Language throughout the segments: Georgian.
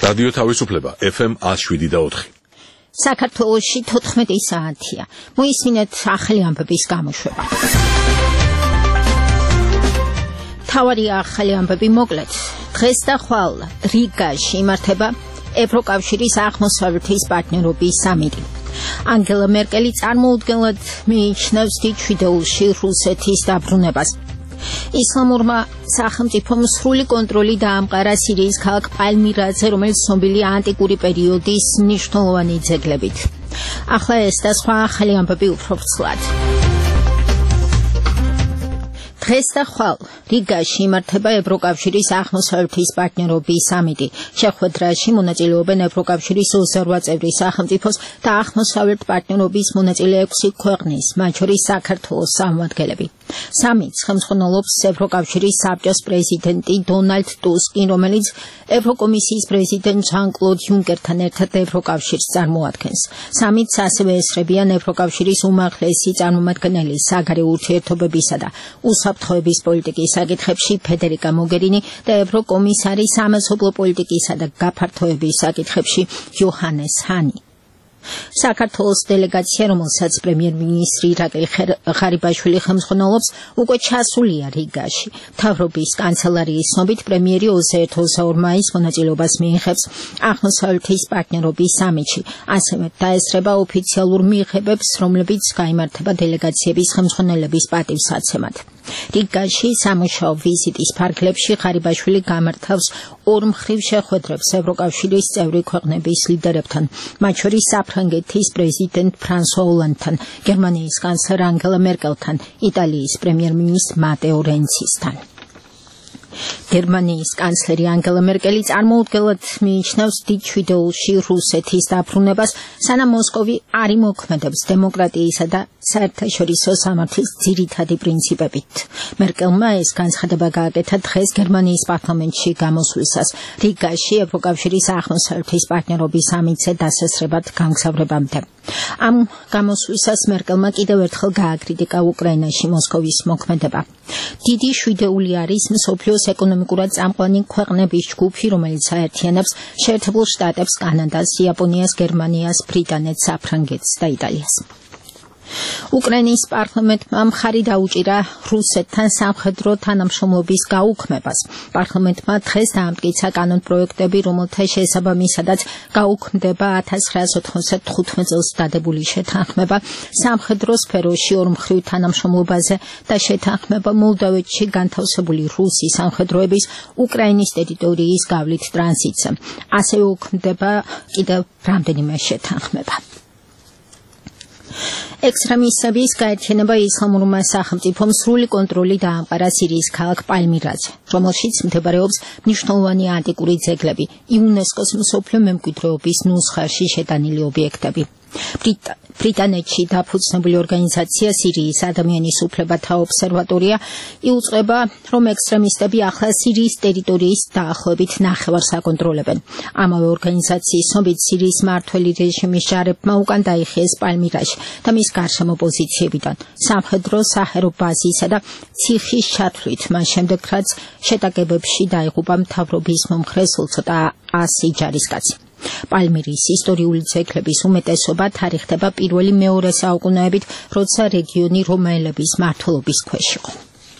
რადიო თავისუფლება FM 107.4. საქართველოში 14 საათია. მოისმინეთ ახალი ამბების გამოშვება. თავარი ახალი ამბები მოკლედ. დღეს და ხვალ რიგაში იმართება ევროკავშირის აღმოსავლეთის პარტნიორობის სამიტი. ანგელა მერკელი წარმოუდგენლად მიიჩნევს დიდ შვიდეულში რუსეთის დაბრუნებას. ისლამურმა სახელმწიფომ სრული კონტროლი დაამყარა სირიის ქალაქ პალმირაზე, რომელიც ცნობილია ანტიკური პერიოდის მნიშვნელოვანი ძეგლებით. ახლა ეს და სხვა ახალი ამბები უფრო ვრცლად. დღეს და ხვალ რიგაში იმართება ევროკავშირის აღმოსავლეთის პარტნიორობის სამიტი. შეხვედრაში მონაწილეობენ ევროკავშირის 28 წევრი სახელმწიფოს და აღმოსავლეთ პარტნიორობის მონაწილე 6 ქვეყნის, მათ შორის საქართველოს წარმომადგენლები. სამიტს ხელმძღვანელობს ევროკავშირის საბჭოს პრეზიდენტი დონალდ ტუსკი, რომელიც ევროკომისიის პრეზიდენტ ჟან-კლოდ იუნკერთან ერთად ევროკავშირს წარმოადგენს. სამიტს ასევე ესწრებიან ევროკავშირის უმაღლესი წარმომადგენელი საგარეო ურთიერთობებისა და უსაფრთხოების პოლიტიკის საკითხებში ფედერიკა მოგერინი და ევროკომისარი სამეზობლო პოლიტიკისა და გაფართოების საკითხებში იოჰანეს ჰანი. საქართველოს დელეგაცია, რომელსაც პრემიერ-მინისტრი ირაკლი ღარიბაშვილი ხელმძღვანელობს, უკვე ჩასულია რიგაში. მთავრობის კანცელარიის ცნობით, პრემიერი 21-22 მაისს მონაწილეობას მიიღებს აღმოსავლეთის პარტნიორობის სამიტში. ასევე დაესწრება ოფიციალურ მიღებებს, რომლებიც გაიმართება დელეგაციების ხელმძღვანელების პატივსაცემად. რიგაში სამუშაო ვიზიტის ფარგლებში ღარიბაშვილი გამართავს ორმხრივ შეხვედრებს ევროკავშირის წევრი ქვეყნების ლიდერებთან, მათ შორის საფრანგეთის პრეზიდენტ ფრანსუა ოლანდთან, გერმანიის კანცლერ ანგელა მერკელთან, იტალიის პრემიერ-მინისტრ მატეო რენცისთან. გერმანიის კანცლერი ანგელა მერკელი წარმოუდგენლად მიიჩნევს დიდ შვიდეულში რუსეთის დაბრუნებას, სანამ მოსკოვი არ იმოქმედებს დემოკრატიისა და საერთაშორისო სამართლის ძირითადი პრინციპებით. მერკელმა ეს განცხადება გააკეთა დღეს გერმანიის პარლამენტში გამოსვლისას, რიგაში ევროკავშირის აღმოსავლეთის პარტნიორობის სამიტზე დასასრებად გამგზავრებამდე. ამ გამოსვლისას მერკელმა კიდევ ერთხელ გააკრიტიკა უკრაინაში მოსკოვის მოქმედება. დიდი შვიდეული არის მსოფლიოს ეკონომიკურად წამყვანი ქვეყნების ჯგუფი, რომელიც აერთიანებს შეერთებულ შტატებს, კანადას, იაპონიას, გერმანიას, ბრიტანეთს, საფრანგეთს და იტალიას. უკრაინის პარლამენტმა მხარი დაუჭირა რუსეთთან სამხედრო თანამშრომლობის გაუქმებას. პარლამენტმა დღეს დაამტკიცა კანონპროექტები, რომელთა შესაბამისადაც გაუქმდება 1995 წელს დადებული შეთანხმება სამხედრო სფეროში ორმხრივ თანამშრომლობაზე და შეთანხმება მოლდოვეთში განთავსებული რუსი სამხედროების უკრაინის ტერიტორიის გავლით ტრანზიტზე. ასევე უქმდება კიდევ რამდენიმე შეთანხმება. ექსტრემისტების გაერთიანება ისლამურმა სახელმწიფომ სრული კონტროლი დაამყარა სირიის ქალაქ პალმირაზე, რომელშიც მდებარეობს მნიშვნელოვანი ანტიკური ძეგლები, იუნესკოს მსოფლიო მემკვიდრეობის ნუსხაში შეტანილი ობიექტები. ბრიტანეთში დაფუძნებული ორგანიზაცია სირიის ადამიანის უფლებათა ობსერვატორია იუწყება, რომ ექსტრემისტები ახლა სირიის ტერიტორიის დაახლოებით ნახევარს აკონტროლებენ. ამავე ორგანიზაციის ცნობით, სირიის მმართველი რეჟიმის ჯარებმა უკან დაიხიეს პალმირაში და მის გარშემო პოზიციებიდან სამხედრო საჰაერო ბაზისა და ციხის ჩათვლით, მას შემდეგ რაც შეტაკებებში დაიღუპა მთავრობის მომხრე სულ ცოტა 100 ჯარისკაცი. პალმირის ისტორიული ძეგლების უმეტესობა თარიღდება პირველი-მეორე საუკუნეებით, როცა რეგიონი რომაელების მმართველობის ქვეშ იყო.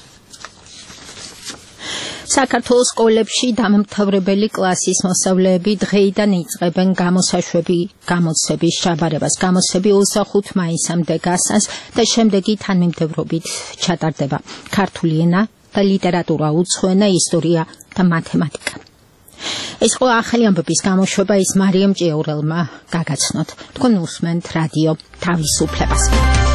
საქართველოს სკოლებში დამამთავრებელი კლასის მოსწავლეები დღეიდან იწყებენ გამოსაშვები გამოცდების ჩაბარებას. გამოცდები 25 მაისამდე გასცემს და შემდეგი თანმიმდევრობით ჩატარდება. ქართული ენა და ლიტერატურა, უცხო ენა, ისტორია და მათემატიკა. ეს იყო ახალი ამბების გამოშვება, ის მარიამ ჭიაურელმა გაგაცნოთ. თქვენ უსმენთ რადიო თავისუფლებას.